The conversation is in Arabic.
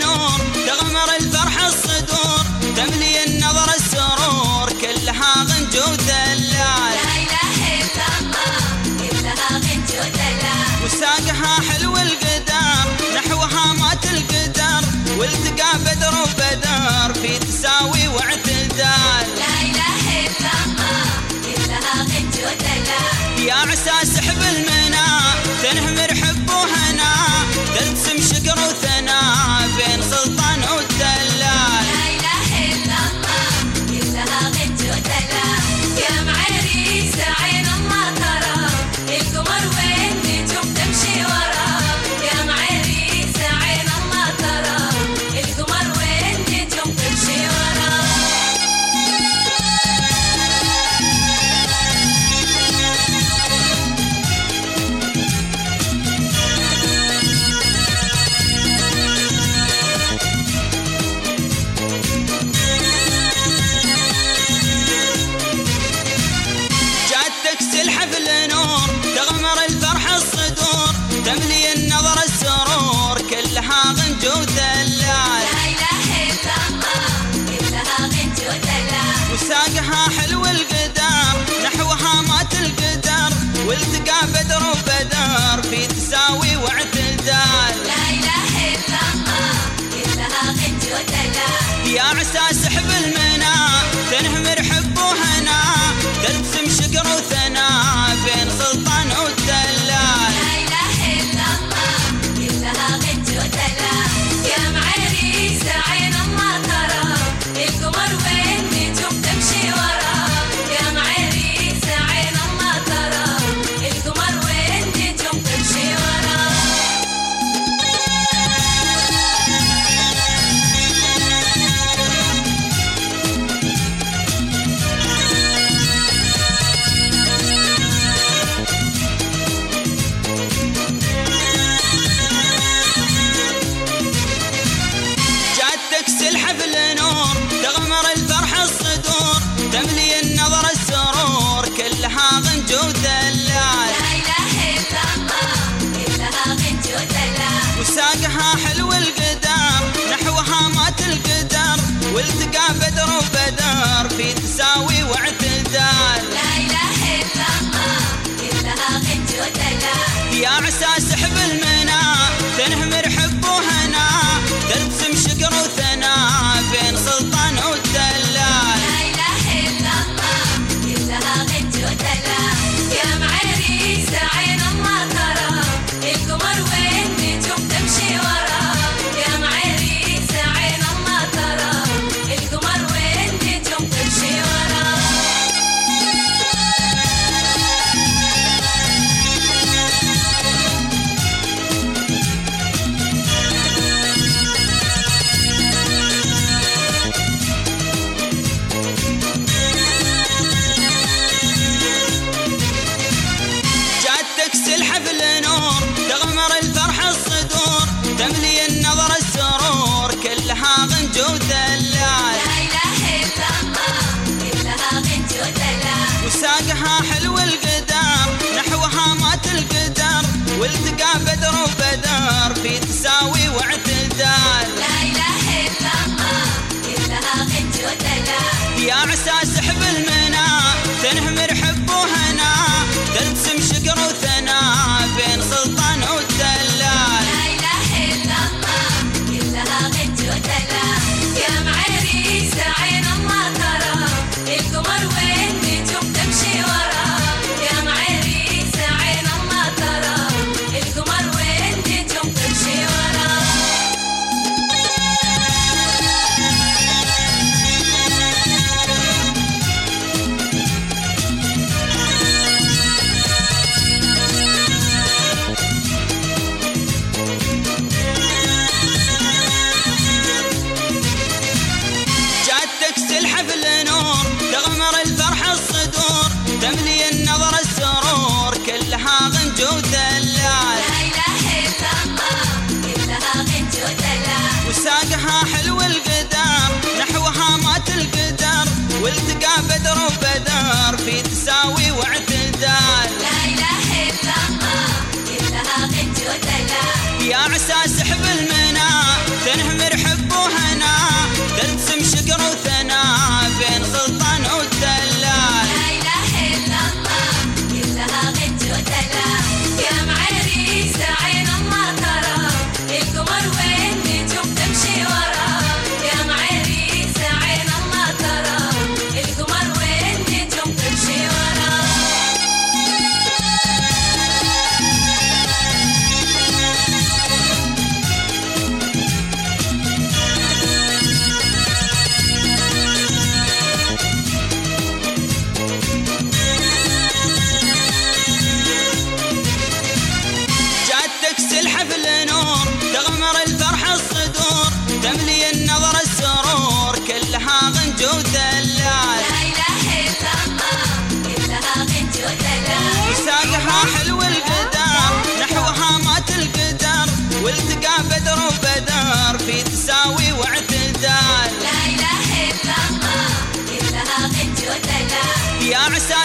النور تغمر الفرح الصدور تملي النظر السرور كلها غنج ودلال لا إله إلا الله كلها غنج ودلال وساقها حلو القدر نحوها مات القدر والتقى بدر وبدر في تساوي واعتدال لا إله إلا الله كلها غنج ودلال يا عسى سحب المنى تنهمر حب وهنا تلتسم شكر وثناء بين سلطان والدلال لا إله إلا الله كلها غنج ودلال يا معريس عين الله ترى القمر والنجوم تمشي وراه يا معريس عين الله ترى القمر والنجوم تمشي وراه الحفل نور تغمر الفرح الصدور تملي النظر السرور كلها غنج ودلال لا إله إلا الله كلها غنج ودلال وساقها حلو القدر نحوها مات القدر والتقى بدر وبدر في تساوي واعتدال لا إله إلا الله كلها غنج ودلال يا عسى سحب المنى تنهمر حب وهنا تلتسم شكر وثناء بين سلطان والدلال لا إله إلا الله كلها غنج ودلال يا معريس عين الله ترى القمر والنجوم تمشي وراه يا معريس عين الله ترى القمر والنجوم تمشي وراه الحفل نور تغمر الفرح الصدور تملي النظر السرور كلها غنج ودلال لا إله إلا الله كلها غنج ودلال وساقها حلو القدر نحوها مات القدر والتقى بدر وبدر في تساوي واعتدال لا إله إلا الله كلها غنج ودلال يا عسى سحب المنى تنهمر حب وهنا تلتسم شكر وثناء بين سلطان والدلال لا إله إلا الله كلها غنج ودلال يا معريس عين الله ترى القمر والنجوم تمشي وراه يا معريس عين الله ترى القمر والنجوم تمشي وراه الحفل نور تغمر الفرح الصدور تملي النظر السرور كلها غنج ودلال لا إله إلا الله كلها غنج ودلال وساقها حلو القدر نحوها مات القدر والتقى بدر وبدر في تساوي واعتدال لا إله إلا الله كلها غنج ودلال يا عسى سحب المنى تنهمر حب وهنا تلتسم شكر وثناء بين سلطان والدلال لا إله إلا الله كلها غنج ودلال يا معريس عين الله ترى القمر والنجوم تمشي وراه يا معريس عين الله ترى القمر والنجوم تمشي وراه عسى